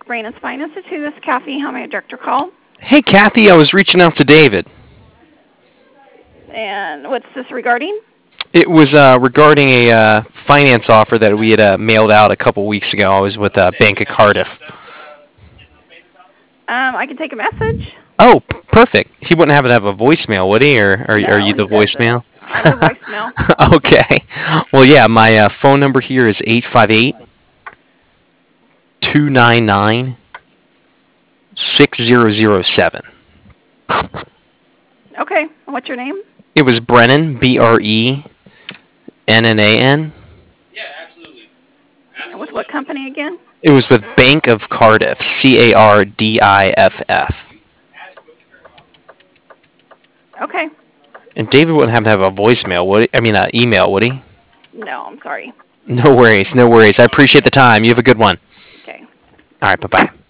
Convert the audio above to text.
Brain and Spine Institute. This is Kathy. How may I direct your call? Hey, Kathy, I was reaching out to David. And what's this regarding? It was regarding a finance offer that we had mailed out a couple weeks ago. I was with Bank of Cardiff. I can take a message. Oh, perfect. He wouldn't happen to have a voicemail, would he? Or are No, you the he doesn't. voicemail? I'm the voicemail. Okay. Well, yeah, my phone number here is 858-299-6007. Okay. What's your name? It was Brennan, Brennan. And with what company again? It was with Bank of Cardiff, Cardiff. Okay. And David wouldn't happen to have a voicemail, would he? I mean, email, would he? No, I'm sorry. No worries, no worries. I appreciate the time. You have a good one. Okay. All right, bye-bye.